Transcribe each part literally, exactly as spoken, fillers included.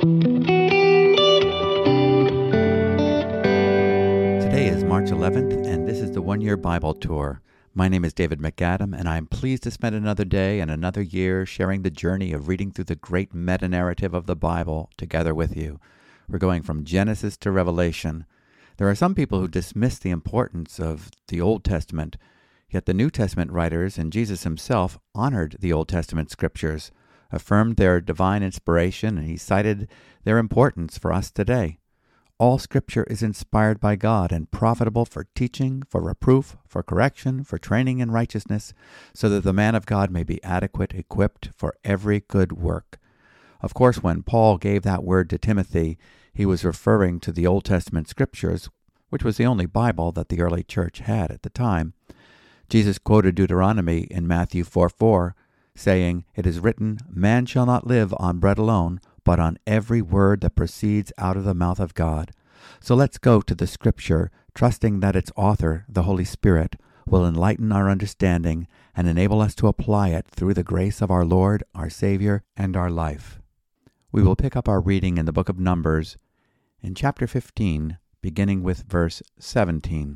Today is March eleventh, and this is the One Year Bible Tour. My name is David McAdam, and I'm pleased to spend another day and another year sharing the journey of reading through the great meta-narrative of the Bible together with you. We're going from Genesis to Revelation. There are some people who dismiss the importance of the Old Testament, yet the New Testament writers and Jesus himself honored the Old Testament scriptures, affirmed their divine inspiration, and he cited their importance for us today. All Scripture is inspired by God and profitable for teaching, for reproof, for correction, for training in righteousness, so that the man of God may be adequate, equipped for every good work. Of course, when Paul gave that word to Timothy, he was referring to the Old Testament Scriptures, which was the only Bible that the early church had at the time. Jesus quoted Deuteronomy in Matthew four four, saying, "It is written, man shall not live on bread alone, but on every word that proceeds out of the mouth of God." So let's go to the Scripture, trusting that its author, the Holy Spirit, will enlighten our understanding and enable us to apply it through the grace of our Lord, our Savior, and our life. We will pick up our reading in the book of Numbers in chapter fifteen, beginning with verse seventeen.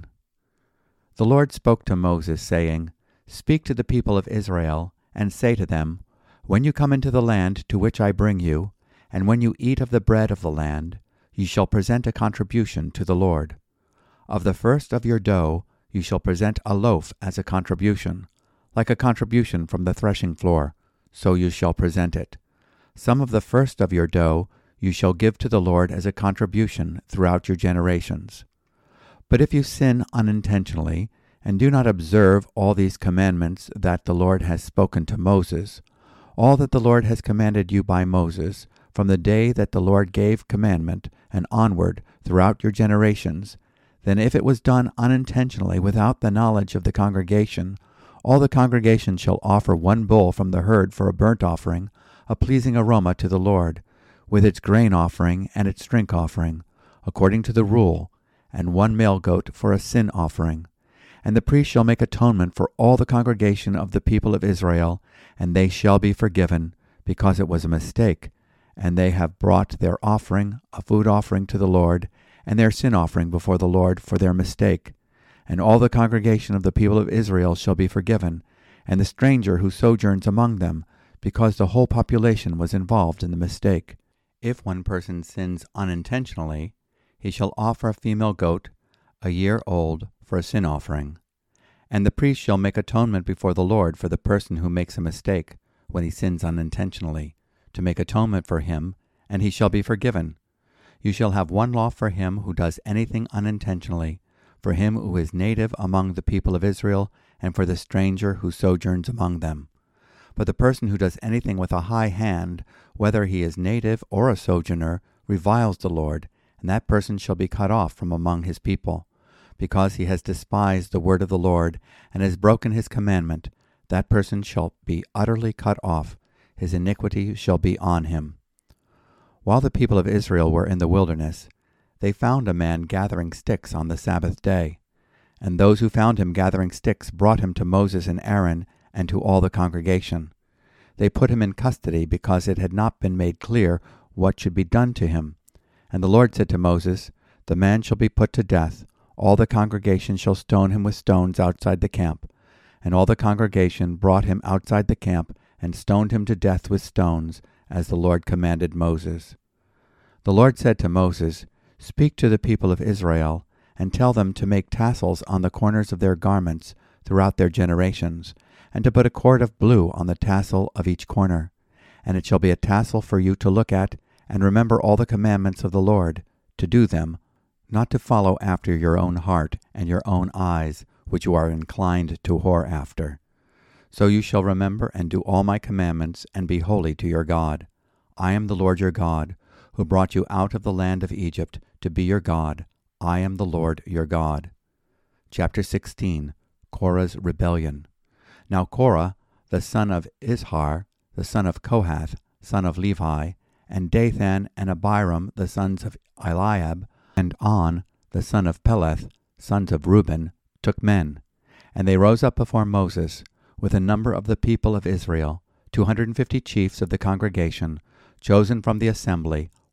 The Lord spoke to Moses, saying, "Speak to the people of Israel, and say to them, When you come into the land to which I bring you, and when you eat of the bread of the land, you shall present a contribution to the Lord. Of the first of your dough you shall present a loaf as a contribution, like a contribution from the threshing floor, so you shall present it. Some of the first of your dough you shall give to the Lord as a contribution throughout your generations. But if you sin unintentionally, and do not observe all these commandments that the Lord has spoken to Moses, all that the Lord has commanded you by Moses, from the day that the Lord gave commandment and onward throughout your generations, then if it was done unintentionally without the knowledge of the congregation, all the congregation shall offer one bull from the herd for a burnt offering, a pleasing aroma to the Lord, with its grain offering and its drink offering, according to the rule, and one male goat for a sin offering. And the priest shall make atonement for all the congregation of the people of Israel, and they shall be forgiven, because it was a mistake, and they have brought their offering, a food offering to the Lord, and their sin offering before the Lord for their mistake. And all the congregation of the people of Israel shall be forgiven, and the stranger who sojourns among them, because the whole population was involved in the mistake. If one person sins unintentionally, he shall offer a female goat, a year old, for a sin offering. And the priest shall make atonement before the Lord for the person who makes a mistake, when he sins unintentionally, to make atonement for him, and he shall be forgiven. You shall have one law for him who does anything unintentionally, for him who is native among the people of Israel, and for the stranger who sojourns among them. But the person who does anything with a high hand, whether he is native or a sojourner, reviles the Lord, and that person shall be cut off from among his people. Because he has despised the word of the Lord, and has broken his commandment, that person shall be utterly cut off. His iniquity shall be on him. While the people of Israel were in the wilderness, they found a man gathering sticks on the Sabbath day. And those who found him gathering sticks brought him to Moses and Aaron and to all the congregation. They put him in custody because it had not been made clear what should be done to him. And the Lord said to Moses, "The man shall be put to death. All the congregation shall stone him with stones outside the camp." And all the congregation brought him outside the camp and stoned him to death with stones, as the Lord commanded Moses. The Lord said to Moses, "Speak to the people of Israel, and tell them to make tassels on the corners of their garments throughout their generations, and to put a cord of blue on the tassel of each corner. And it shall be a tassel for you to look at, and remember all the commandments of the Lord, to do them, not to follow after your own heart and your own eyes, which you are inclined to whore after. So you shall remember and do all my commandments, and be holy to your God. I am the Lord your God, who brought you out of the land of Egypt to be your God. I am the Lord your God." Chapter sixteen, Korah's Rebellion. Now Korah, the son of Izhar, the son of Kohath, son of Levi, and Dathan and Abiram, the sons of Eliab, and On, the son of Peleth, sons of Reuben, took men. And they rose up before Moses, with a number of the people of Israel, two hundred and fifty chiefs of the congregation, chosen from the assembly,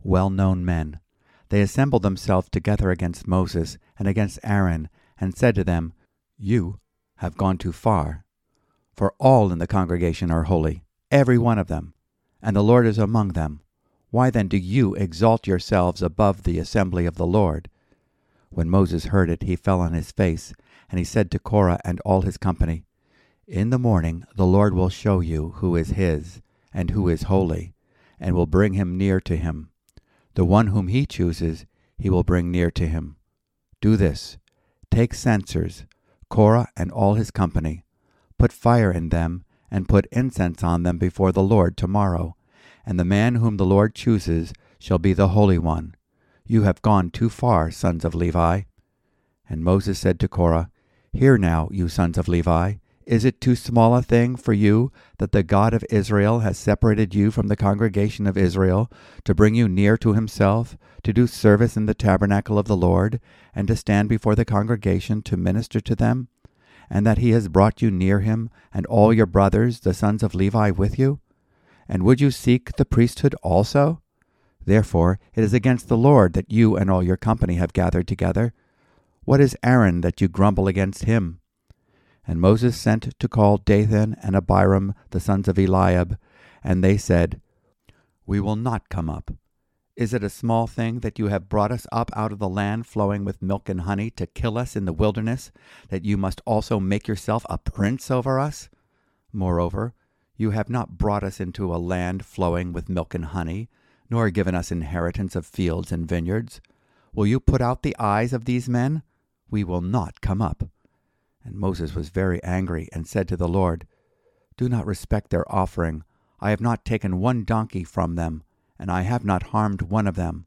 well-known men. They assembled themselves together against Moses and against Aaron, and said to them, You have gone too far, for all in the congregation are holy, every one of them, and the Lord is among them. Why then do you exalt yourselves above the assembly of the Lord? When Moses heard it, he fell on his face, and he said to Korah and all his company, In the morning the Lord will show you who is his, and who is holy, and will bring him near to him. The one whom he chooses, he will bring near to him. Do this, take censers, Korah and all his company, put fire in them, and put incense on them before the Lord tomorrow, and the man whom the Lord chooses shall be the Holy One. You have gone too far, sons of Levi. And Moses said to Korah, Hear now, you sons of Levi, is it too small a thing for you that the God of Israel has separated you from the congregation of Israel, to bring you near to himself, to do service in the tabernacle of the Lord, and to stand before the congregation to minister to them, and that he has brought you near him, and all your brothers, the sons of Levi, with you? And would you seek the priesthood also? Therefore it is against the Lord that you and all your company have gathered together. What is Aaron that you grumble against him? And Moses sent to call Dathan and Abiram, the sons of Eliab, and they said, We will not come up. Is it a small thing that you have brought us up out of the land flowing with milk and honey to kill us in the wilderness, that you must also make yourself a prince over us? Moreover, you have not brought us into a land flowing with milk and honey, nor given us inheritance of fields and vineyards. Will you put out the eyes of these men? We will not come up. And Moses was very angry, and said to the Lord, Do not respect their offering. I have not taken one donkey from them, and I have not harmed one of them.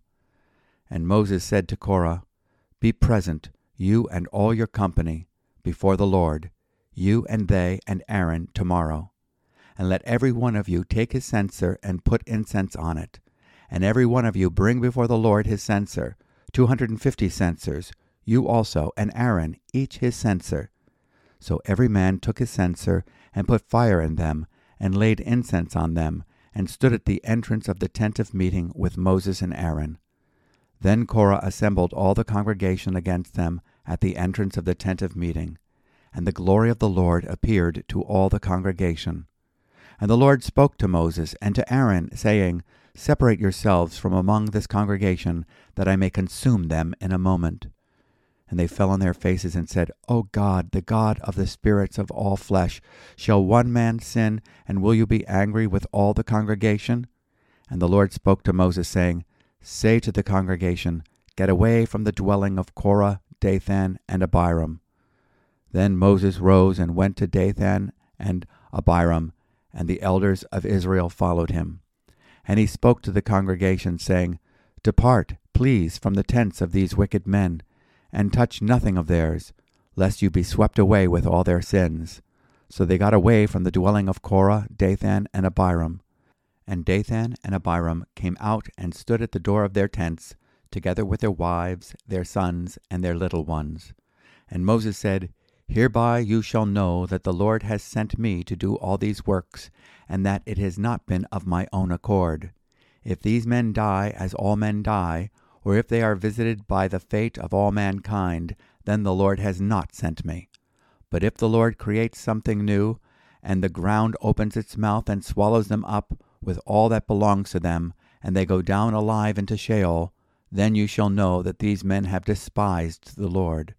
And Moses said to Korah, Be present, you and all your company, before the Lord, you and they and Aaron tomorrow. And let every one of you take his censer and put incense on it. And every one of you bring before the Lord his censer, two hundred and fifty censers, you also, and Aaron, each his censer. So every man took his censer, and put fire in them, and laid incense on them, and stood at the entrance of the tent of meeting with Moses and Aaron. Then Korah assembled all the congregation against them at the entrance of the tent of meeting, and the glory of the Lord appeared to all the congregation. And the Lord spoke to Moses and to Aaron, saying, Separate yourselves from among this congregation, that I may consume them in a moment. And they fell on their faces and said, O God, the God of the spirits of all flesh, shall one man sin, and will you be angry with all the congregation? And the Lord spoke to Moses, saying, Say to the congregation, Get away from the dwelling of Korah, Dathan, and Abiram. Then Moses rose and went to Dathan and Abiram, and the elders of Israel followed him. And he spoke to the congregation, saying, Depart, please, from the tents of these wicked men, and touch nothing of theirs, lest you be swept away with all their sins. So they got away from the dwelling of Korah, Dathan, and Abiram. And Dathan and Abiram came out and stood at the door of their tents, together with their wives, their sons, and their little ones. And Moses said, Hereby you shall know that the Lord has sent me to do all these works, and that it has not been of my own accord. If these men die as all men die, or if they are visited by the fate of all mankind, then the Lord has not sent me. But if the Lord creates something new, and the ground opens its mouth and swallows them up with all that belongs to them, and they go down alive into Sheol, then you shall know that these men have despised the Lord.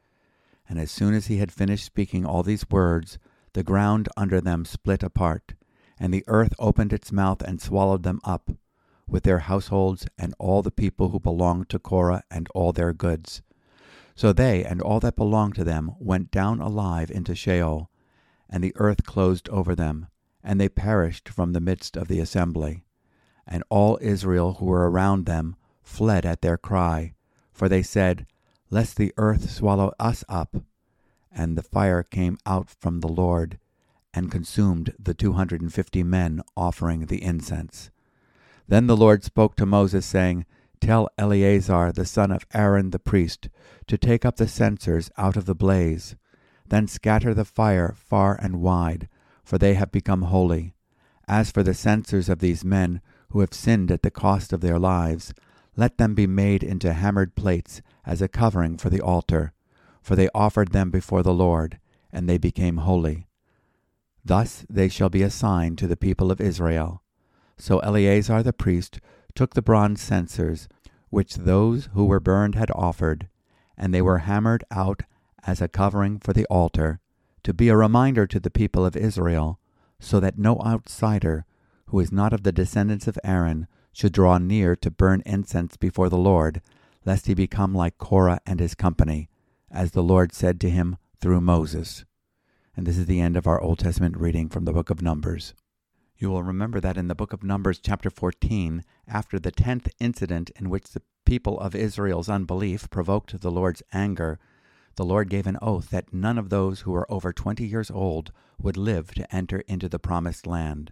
And as soon as he had finished speaking all these words, the ground under them split apart, and the earth opened its mouth and swallowed them up, with their households and all the people who belonged to Korah and all their goods. So they and all that belonged to them went down alive into Sheol, and the earth closed over them, and they perished from the midst of the assembly. And all Israel who were around them fled at their cry, for they said, Lest the earth swallow us up. And the fire came out from the Lord, and consumed the two hundred and fifty men offering the incense. Then the Lord spoke to Moses, saying, Tell Eleazar the son of Aaron the priest to take up the censers out of the blaze. Then scatter the fire far and wide, for they have become holy. As for the censers of these men, who have sinned at the cost of their lives, let them be made into hammered plates as a covering for the altar, for they offered them before the Lord, and they became holy. Thus they shall be a sign to the people of Israel. So Eleazar the priest took the bronze censers, which those who were burned had offered, and they were hammered out as a covering for the altar, to be a reminder to the people of Israel, so that no outsider, who is not of the descendants of Aaron, should draw near to burn incense before the Lord, lest he become like Korah and his company, as the Lord said to him through Moses. And this is the end of our Old Testament reading from the book of Numbers. You will remember that in the book of Numbers chapter fourteen, after the tenth incident in which the people of Israel's unbelief provoked the Lord's anger, the Lord gave an oath that none of those who were over twenty years old would live to enter into the promised land.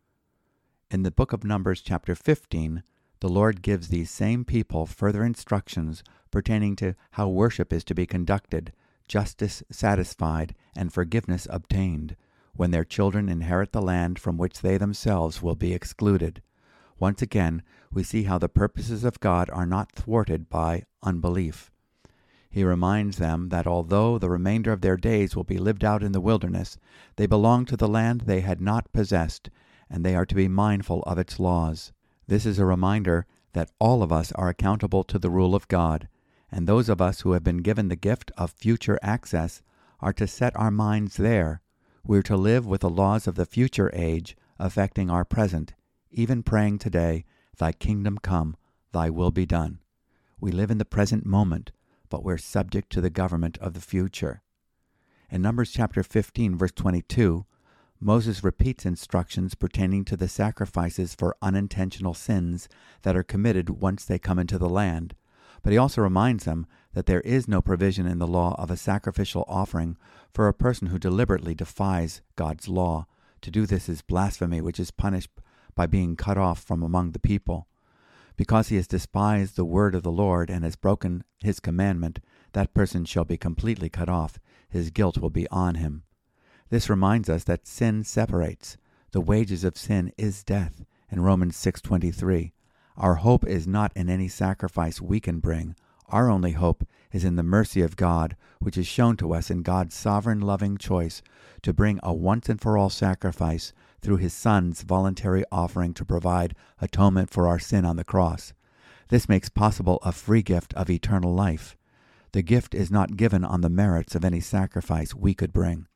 In the book of Numbers chapter fifteen, the Lord gives these same people further instructions pertaining to how worship is to be conducted, justice satisfied, and forgiveness obtained, when their children inherit the land from which they themselves will be excluded. Once again, we see how the purposes of God are not thwarted by unbelief. He reminds them that although the remainder of their days will be lived out in the wilderness, they belong to the land they had not possessed, and they are to be mindful of its laws. This is a reminder that all of us are accountable to the rule of God, and those of us who have been given the gift of future access are to set our minds there. We are to live with the laws of the future age affecting our present, even praying today, "Thy kingdom come, thy will be done." We live in the present moment, but we're subject to the government of the future. In Numbers chapter fifteen, verse twenty-two, Moses repeats instructions pertaining to the sacrifices for unintentional sins that are committed once they come into the land. But he also reminds them that there is no provision in the law of a sacrificial offering for a person who deliberately defies God's law. To do this is blasphemy, which is punished by being cut off from among the people. Because he has despised the word of the Lord and has broken his commandment, that person shall be completely cut off. His guilt will be on him. This reminds us that sin separates. The wages of sin is death, in Romans six twenty-three. Our hope is not in any sacrifice we can bring. Our only hope is in the mercy of God, which is shown to us in God's sovereign loving choice to bring a once-and-for-all sacrifice through his Son's voluntary offering to provide atonement for our sin on the cross. This makes possible a free gift of eternal life. The gift is not given on the merits of any sacrifice we could bring.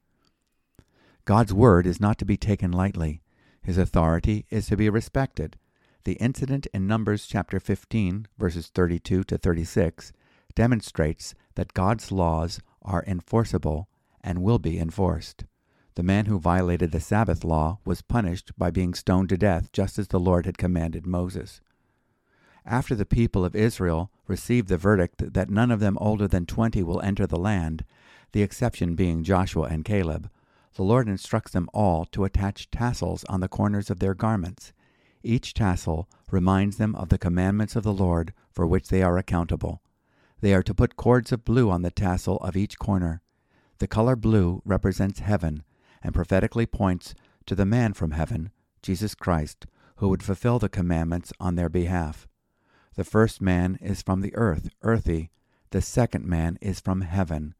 God's word is not to be taken lightly. His authority is to be respected. The incident in Numbers chapter fifteen, verses thirty-two to thirty-six, demonstrates that God's laws are enforceable and will be enforced. The man who violated the Sabbath law was punished by being stoned to death, just as the Lord had commanded Moses. After the people of Israel received the verdict that none of them older than twenty will enter the land, the exception being Joshua and Caleb, the Lord instructs them all to attach tassels on the corners of their garments. Each tassel reminds them of the commandments of the Lord for which they are accountable. They are to put cords of blue on the tassel of each corner. The color blue represents heaven and prophetically points to the man from heaven, Jesus Christ, who would fulfill the commandments on their behalf. The first man is from the earth, earthy. The second man is from heaven.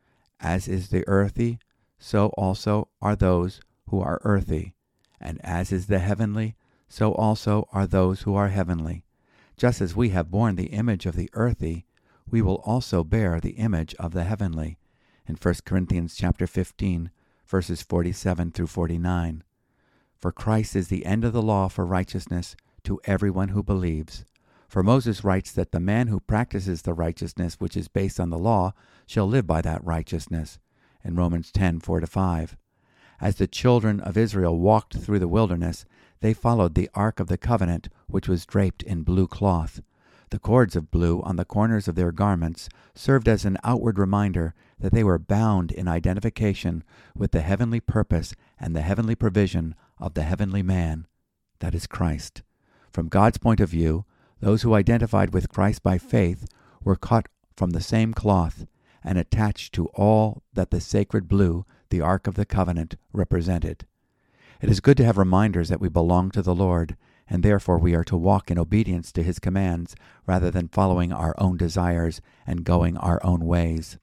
As is the earthy, so also are those who are earthy. And as is the heavenly, so also are those who are heavenly. Just as we have borne the image of the earthy, we will also bear the image of the heavenly. In First Corinthians chapter fifteen, verses forty-seven through forty-nine. For Christ is the end of the law for righteousness to everyone who believes. For Moses writes that the man who practices the righteousness which is based on the law shall live by that righteousness, in Romans ten, four to five. As the children of Israel walked through the wilderness, they followed the Ark of the Covenant, which was draped in blue cloth. The cords of blue on the corners of their garments served as an outward reminder that they were bound in identification with the heavenly purpose and the heavenly provision of the heavenly man, that is Christ. From God's point of view, those who identified with Christ by faith were cut from the same cloth and attached to all that the sacred blue, the Ark of the Covenant, represented. It is good to have reminders that we belong to the Lord and therefore we are to walk in obedience to his commands rather than following our own desires and going our own ways.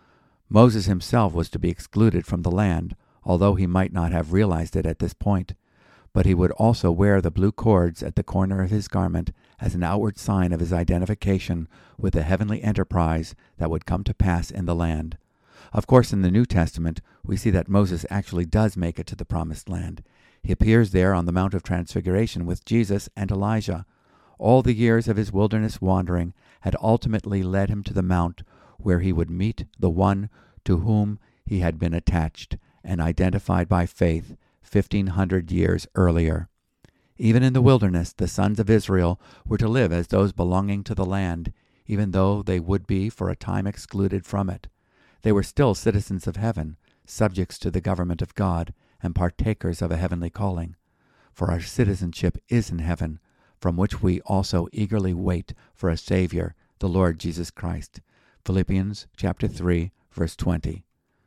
Moses himself was to be excluded from the land, although he might not have realized it at this point, but he would also wear the blue cords at the corner of his garment as an outward sign of his identification with the heavenly enterprise that would come to pass in the land. Of course, in the New Testament, we see that Moses actually does make it to the Promised Land. He appears there on the Mount of Transfiguration with Jesus and Elijah. All the years of his wilderness wandering had ultimately led him to the mount where he would meet the one to whom he had been attached and identified by faith fifteen hundred years earlier. Even in the wilderness, the sons of Israel were to live as those belonging to the land, even though they would be for a time excluded from it. They were still citizens of heaven, subjects to the government of God, and partakers of a heavenly calling. For our citizenship is in heaven, from which we also eagerly wait for a Savior, the Lord Jesus Christ. Philippians chapter three, verse twenty.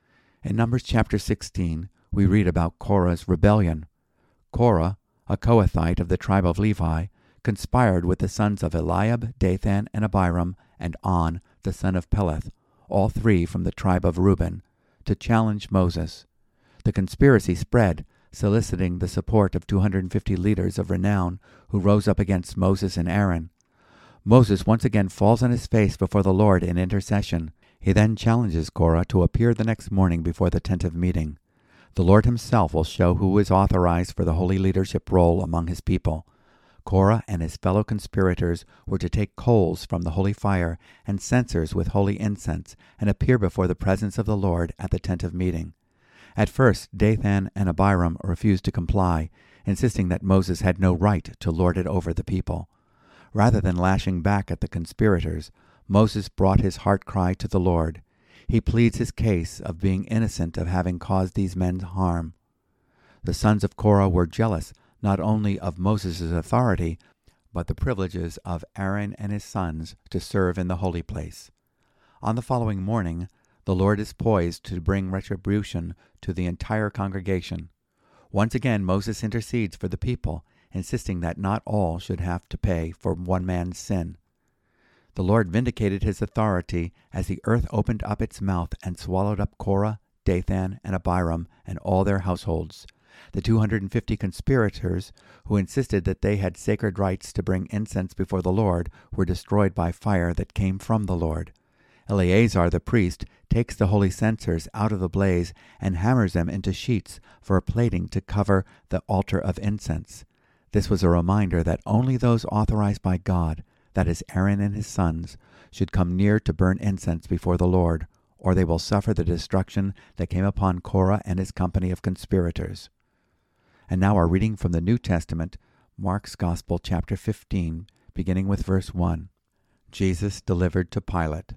In Numbers chapter sixteen, we read about Korah's rebellion. Korah, a Kohathite of the tribe of Levi, conspired with the sons of Eliab, Dathan, and Abiram, and On, the son of Peleth, all three from the tribe of Reuben, to challenge Moses. The conspiracy spread, soliciting the support of two hundred fifty leaders of renown who rose up against Moses and Aaron. Moses once again falls on his face before the Lord in intercession. He then challenges Korah to appear the next morning before the tent of meeting. The Lord himself will show who is authorized for the holy leadership role among his people. Korah and his fellow conspirators were to take coals from the holy fire and censers with holy incense and appear before the presence of the Lord at the tent of meeting. At first, Dathan and Abiram refused to comply, insisting that Moses had no right to lord it over the people. Rather than lashing back at the conspirators, Moses brought his heart cry to the Lord. He pleads his case of being innocent of having caused these men harm. The sons of Korah were jealous not only of Moses' authority, but the privileges of Aaron and his sons to serve in the holy place. On the following morning, the Lord is poised to bring retribution to the entire congregation. Once again, Moses intercedes for the people, insisting that not all should have to pay for one man's sin. The Lord vindicated his authority as the earth opened up its mouth and swallowed up Korah, Dathan, and Abiram, and all their households. The two hundred fifty conspirators, who insisted that they had sacred rights to bring incense before the Lord, were destroyed by fire that came from the Lord. Eleazar the priest takes the holy censers out of the blaze and hammers them into sheets for a plating to cover the altar of incense. This was a reminder that only those authorized by God, that is Aaron and his sons, should come near to burn incense before the Lord, or they will suffer the destruction that came upon Korah and his company of conspirators. And now our reading from the New Testament, Mark's Gospel, chapter fifteen, beginning with verse one. Jesus delivered to Pilate.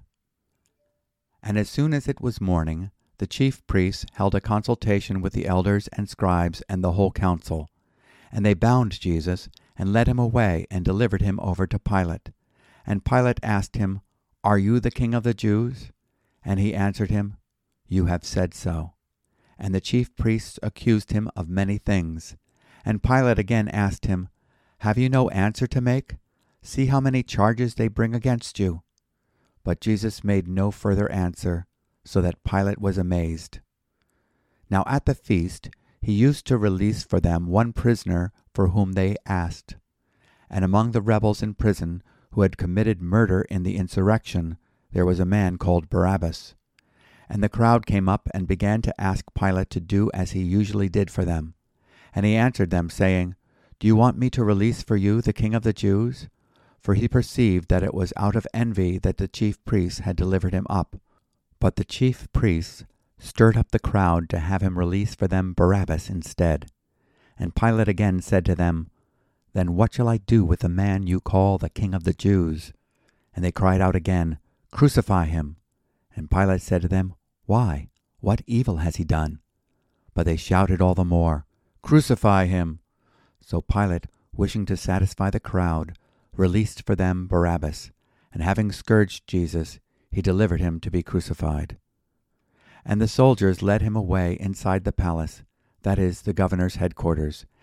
And as soon as it was morning, the chief priests held a consultation with the elders and scribes and the whole council. And they bound Jesus, and led him away, and delivered him over to Pilate. And Pilate asked him, Are you the king of the Jews? And he answered him, You have said so. And the chief priests accused him of many things. And Pilate again asked him, Have you no answer to make? See how many charges they bring against you. But Jesus made no further answer, so that Pilate was amazed. Now at the feast he used to release for them one prisoner for whom they asked. And among the rebels in prison who had committed murder in the insurrection, there was a man called Barabbas. And the crowd came up and began to ask Pilate to do as he usually did for them. And he answered them, saying, Do you want me to release for you the king of the Jews? For he perceived that it was out of envy that the chief priests had delivered him up. But the chief priests stirred up the crowd to have him release for them Barabbas instead. And Pilate again said to them, Then what shall I do with the man you call the king of the Jews? And they cried out again, Crucify him. And Pilate said to them, Why? What evil has he done? But they shouted all the more, Crucify him. So Pilate, wishing to satisfy the crowd, released for them Barabbas, and having scourged Jesus, he delivered him to be crucified. And the soldiers led him away inside the palace, that is, the governor's headquarters,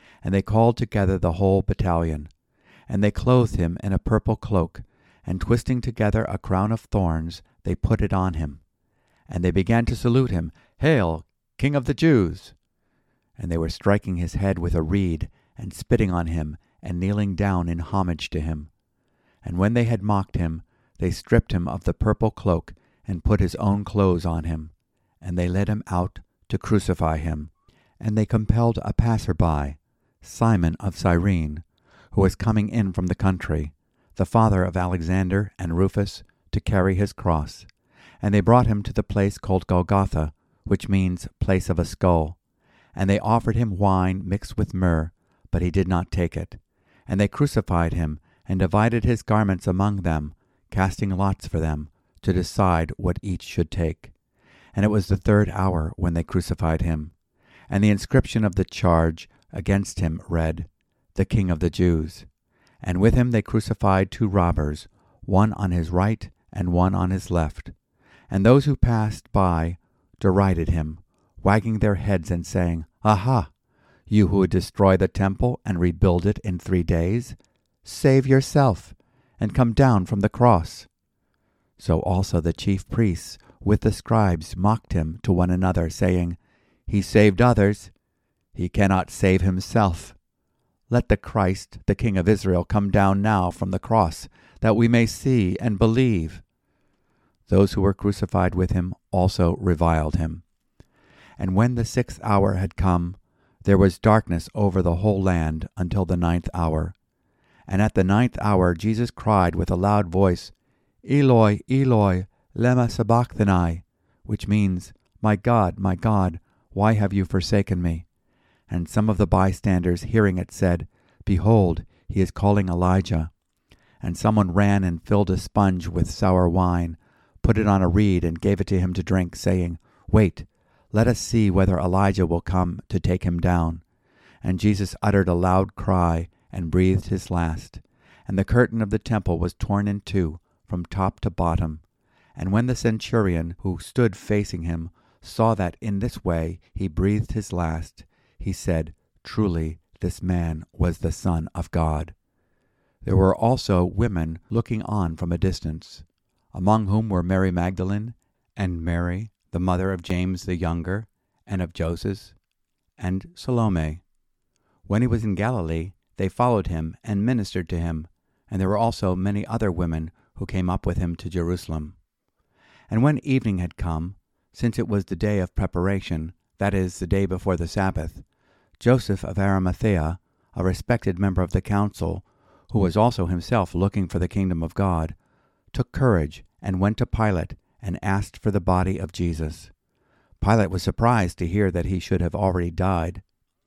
And they called together the whole battalion. And they clothed him in a purple cloak, and twisting together a crown of thorns, they put it on him. And they began to salute him, Hail, King of the Jews! And they were striking his head with a reed, and spitting on him, and kneeling down in homage to him. And when they had mocked him, they stripped him of the purple cloak, and put his own clothes on him. And they led him out to crucify him. And they compelled a passer-by, Simon of Cyrene, who was coming in from the country, the father of Alexander and Rufus, to carry his cross. And they brought him to the place called Golgotha, which means place of a skull. And they offered him wine mixed with myrrh, but he did not take it. And they crucified him, and divided his garments among them, casting lots for them, to decide what each should take. And it was the third hour when they crucified him. And the inscription of the charge against him read, The King of the Jews. And with him they crucified two robbers, one on his right and one on his left. And those who passed by derided him, wagging their heads and saying, Aha! You who would destroy the temple and rebuild it in three days, save yourself, and come down from the cross. So also the chief priests with the scribes mocked him to one another, saying, He saved others, he cannot save himself. Let the Christ, the King of Israel, come down now from the cross, that we may see and believe. Those who were crucified with him also reviled him. And when the sixth hour had come, there was darkness over the whole land until the ninth hour. And at the ninth hour Jesus cried with a loud voice, Eloi, Eloi, lema sabachthani, which means, My God, my God, why have you forsaken me? And some of the bystanders hearing it said, Behold, he is calling Elijah. And someone ran and filled a sponge with sour wine, put it on a reed, and gave it to him to drink, saying, Wait, let us see whether Elijah will come to take him down. And Jesus uttered a loud cry, and breathed his last. And the curtain of the temple was torn in two, from top to bottom. And when the centurion, who stood facing him, saw that in this way he breathed his last, he said, Truly, this man was the Son of God. There were also women looking on from a distance, among whom were Mary Magdalene, and Mary, the mother of James the younger, and of Joses, and Salome. When he was in Galilee, they followed him and ministered to him, and there were also many other women who came up with him to Jerusalem. And when evening had come, since it was the day of preparation, that is, the day before the Sabbath, Joseph of Arimathea, a respected member of the council, who was also himself looking for the kingdom of God, took courage and went to Pilate and asked for the body of Jesus. Pilate was surprised to hear that he should have already died.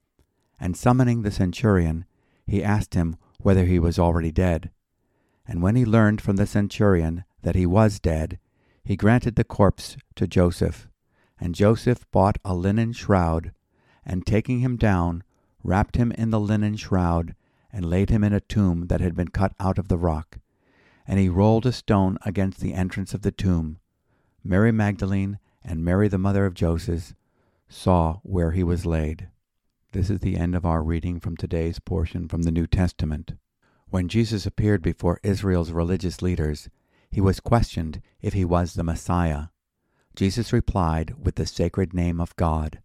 And summoning the centurion, he asked him whether he was already dead. And when he learned from the centurion that he was dead, he granted the corpse to Joseph. And Joseph bought a linen shroud, and taking him down, wrapped him in the linen shroud, and laid him in a tomb that had been cut out of the rock. And he rolled a stone against the entrance of the tomb. Mary Magdalene and Mary the mother of Joseph saw where he was laid. This is the end of our reading from today's portion from the New Testament. When Jesus appeared before Israel's religious leaders, he was questioned if he was the Messiah. Jesus replied with the sacred name of God,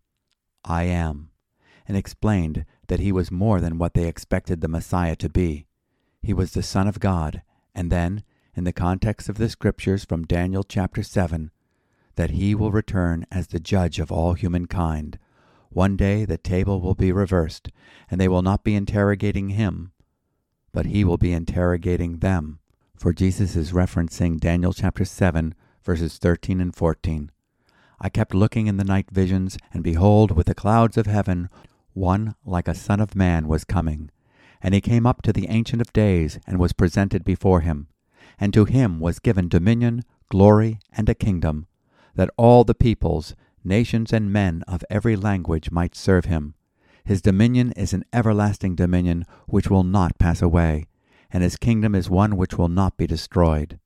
I am, and explained that he was more than what they expected the Messiah to be. He was the Son of God, and then, in the context of the Scriptures from Daniel chapter seven, that he will return as the judge of all humankind. One day the table will be reversed, and they will not be interrogating him, but he will be interrogating them. For Jesus is referencing Daniel chapter seven, verses thirteen and fourteen. I kept looking in the night visions, and behold, with the clouds of heaven, one like a son of man was coming. And he came up to the Ancient of Days, and was presented before him. And to him was given dominion, glory, and a kingdom, that all the peoples, nations, and men of every language might serve him. His dominion is an everlasting dominion which will not pass away, and his kingdom is one which will not be destroyed.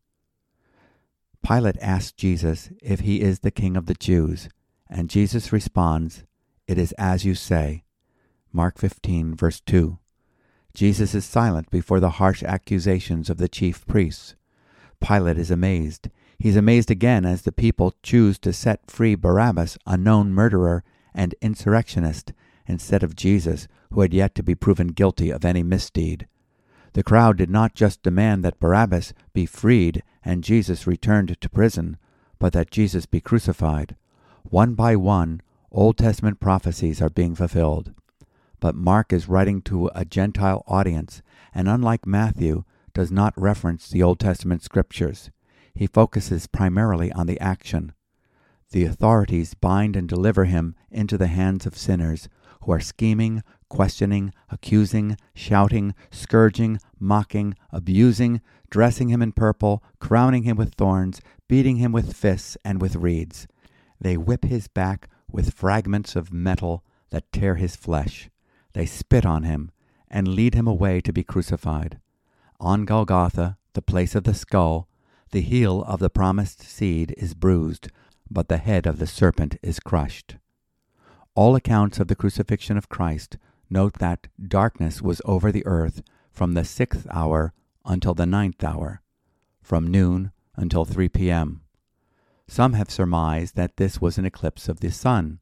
Pilate asked Jesus if he is the King of the Jews, and Jesus responds, It is as you say. Mark fifteen, verse two. Jesus is silent before the harsh accusations of the chief priests. Pilate is amazed. He's amazed again as the people choose to set free Barabbas, a known murderer and insurrectionist, instead of Jesus, who had yet to be proven guilty of any misdeed. The crowd did not just demand that Barabbas be freed and Jesus returned to prison, but that Jesus be crucified. One by one, Old Testament prophecies are being fulfilled. But Mark is writing to a Gentile audience, and unlike Matthew, does not reference the Old Testament scriptures. He focuses primarily on the action. The authorities bind and deliver him into the hands of sinners who are scheming, questioning, accusing, shouting, scourging, mocking, abusing, dressing him in purple, crowning him with thorns, beating him with fists and with reeds. They whip his back with fragments of metal that tear his flesh. They spit on him and lead him away to be crucified. On Golgotha, the place of the skull, the heel of the promised seed is bruised, but the head of the serpent is crushed. All accounts of the crucifixion of Christ note that darkness was over the earth from the sixth hour until the ninth hour, from noon until three p.m. Some have surmised that this was an eclipse of the sun.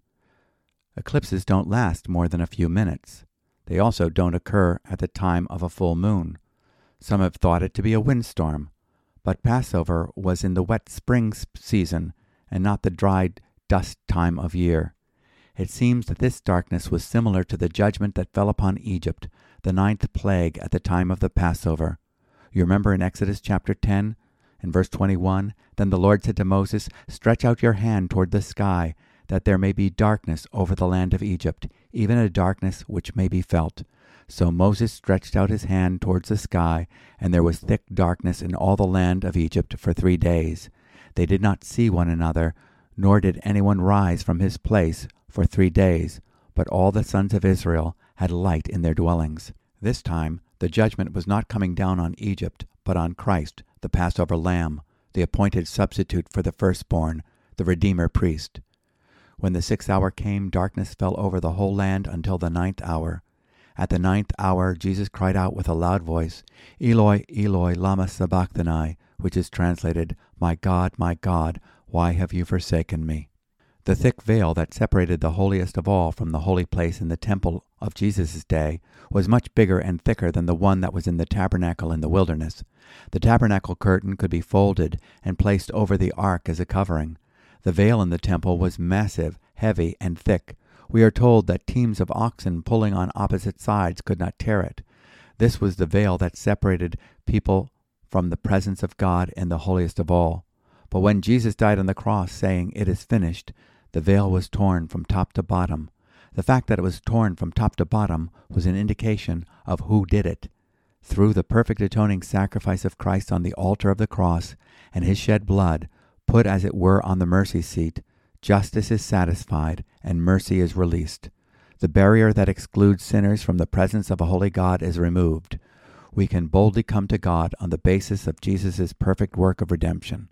Eclipses don't last more than a few minutes. They also don't occur at the time of a full moon. Some have thought it to be a windstorm, but Passover was in the wet spring season and not the dried dust time of year. It seems that this darkness was similar to the judgment that fell upon Egypt, the ninth plague at the time of the Passover. You remember in Exodus chapter ten, in verse twenty-one, "Then the Lord said to Moses, Stretch out your hand toward the sky, that there may be darkness over the land of Egypt, even a darkness which may be felt. So Moses stretched out his hand towards the sky, and there was thick darkness in all the land of Egypt for three days. They did not see one another, nor did anyone rise from his place for three days, but all the sons of Israel had light in their dwellings." This time, the judgment was not coming down on Egypt, but on Christ, the Passover lamb, the appointed substitute for the firstborn, the Redeemer priest. When the sixth hour came, darkness fell over the whole land until the ninth hour. At the ninth hour, Jesus cried out with a loud voice, "Eloi, Eloi, lama sabachthani," which is translated, "My God, my God, why have you forsaken me?" The thick veil that separated the holiest of all from the holy place in the temple of Jesus' day was much bigger and thicker than the one that was in the tabernacle in the wilderness. The tabernacle curtain could be folded and placed over the ark as a covering. The veil in the temple was massive, heavy, and thick. We are told that teams of oxen pulling on opposite sides could not tear it. This was the veil that separated people from the presence of God in the holiest of all. But when Jesus died on the cross, saying, "It is finished," the veil was torn from top to bottom. The fact that it was torn from top to bottom was an indication of who did it. Through the perfect atoning sacrifice of Christ on the altar of the cross and his shed blood, put as it were on the mercy seat, justice is satisfied and mercy is released. The barrier that excludes sinners from the presence of a holy God is removed. We can boldly come to God on the basis of Jesus' perfect work of redemption.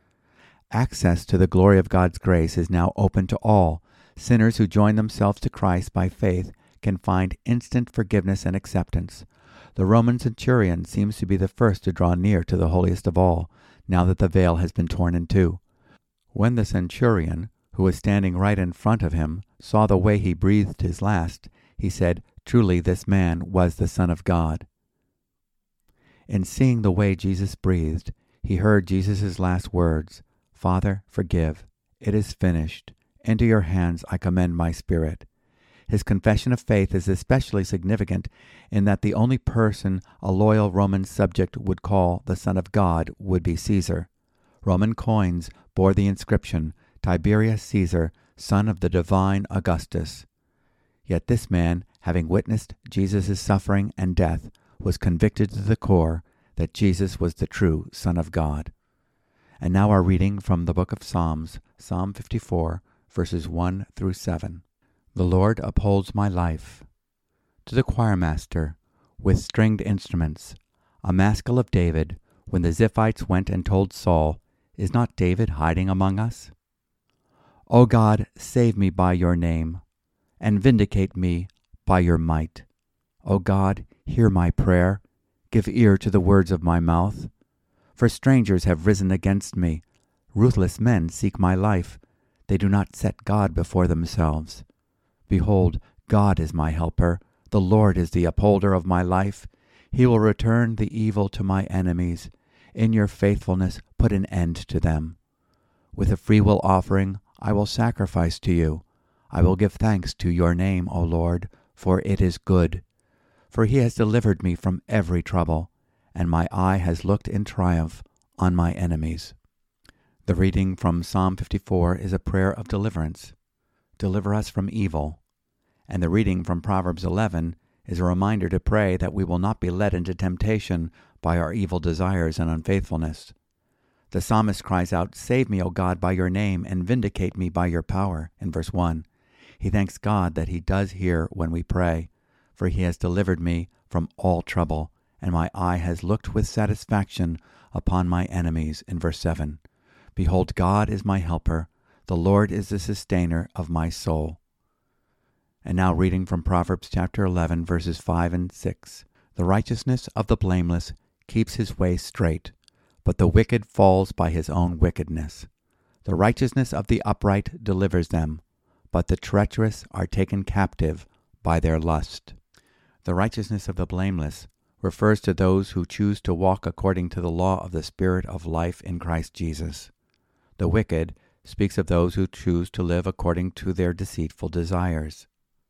Access to the glory of God's grace is now open to all. Sinners who join themselves to Christ by faith can find instant forgiveness and acceptance. The Roman centurion seems to be the first to draw near to the holiest of all, now that the veil has been torn in two. When the centurion, who was standing right in front of him, saw the way he breathed his last, he said, "Truly this man was the Son of God." In seeing the way Jesus breathed, he heard Jesus' last words, "Father, forgive. It is finished. Into your hands I commend my spirit." His confession of faith is especially significant in that the only person a loyal Roman subject would call the Son of God would be Caesar. Roman coins bore the inscription, "Tiberius Caesar, son of the divine Augustus." Yet this man, having witnessed Jesus' suffering and death, was convicted to the core that Jesus was the true Son of God. And now our reading from the book of Psalms, Psalm fifty-four, verses one through seven. The Lord upholds my life. To the choirmaster, with stringed instruments, a maskil of David, when the Ziphites went and told Saul, "Is not David hiding among us?" O God, save me by your name, and vindicate me by your might. O God, hear my prayer. Give ear to the words of my mouth. For strangers have risen against me. Ruthless men seek my life. They do not set God before themselves. Behold, God is my helper. The Lord is the upholder of my life. He will return the evil to my enemies. In your faithfulness put an end to them. With a freewill offering I will sacrifice to you. I will give thanks to your name, O Lord, for it is good. For he has delivered me from every trouble, and my eye has looked in triumph on my enemies. The reading from Psalm fifty-four is a prayer of deliverance. Deliver us from evil. And the reading from Proverbs eleven is a reminder to pray that we will not be led into temptation by our evil desires and unfaithfulness. The psalmist cries out, "Save me, O God, by your name, and vindicate me by your power," in verse one. He thanks God that he does hear when we pray, for he has delivered me from all trouble, and my eye has looked with satisfaction upon my enemies, in verse seven. Behold, God is my helper. The Lord is the sustainer of my soul. And now reading from Proverbs chapter eleven, verses five and six. The righteousness of the blameless keeps his way straight, but the wicked falls by his own wickedness. The righteousness of the upright delivers them, but the treacherous are taken captive by their lust. The righteousness of the blameless refers to those who choose to walk according to the law of the Spirit of life in Christ Jesus. The wicked speaks of those who choose to live according to their deceitful desires.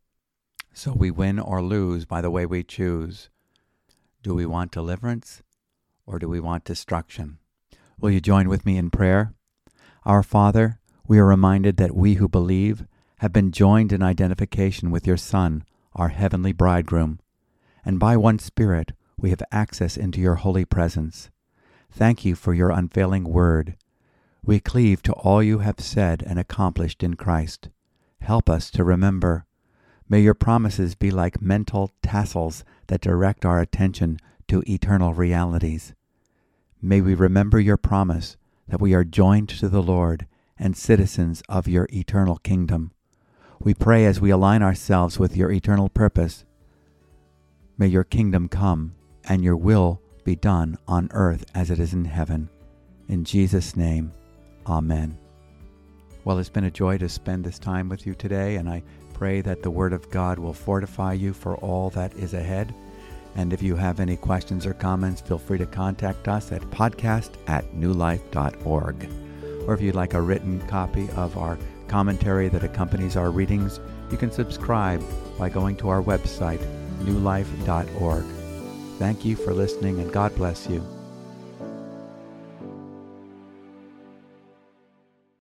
So we win or lose by the way we choose. Do we want deliverance, or do we want destruction? Will you join with me in prayer? Our Father, we are reminded that we who believe have been joined in identification with your Son, our heavenly bridegroom, and by one Spirit we have access into your holy presence. Thank you for your unfailing word. We cleave to all you have said and accomplished in Christ. Help us to remember. May your promises be like mental tassels that direct our attention to eternal realities. May we remember your promise that we are joined to the Lord and citizens of your eternal kingdom. We pray as we align ourselves with your eternal purpose. May your kingdom come and your will be done on earth as it is in heaven. In Jesus' name, amen. Well, it's been a joy to spend this time with you today, and I pray that the Word of God will fortify you for all that is ahead. And if you have any questions or comments, feel free to contact us at podcast at new life dot org. Or if you'd like a written copy of our commentary that accompanies our readings, you can subscribe by going to our website, new life dot org. Thank you for listening, and God bless you.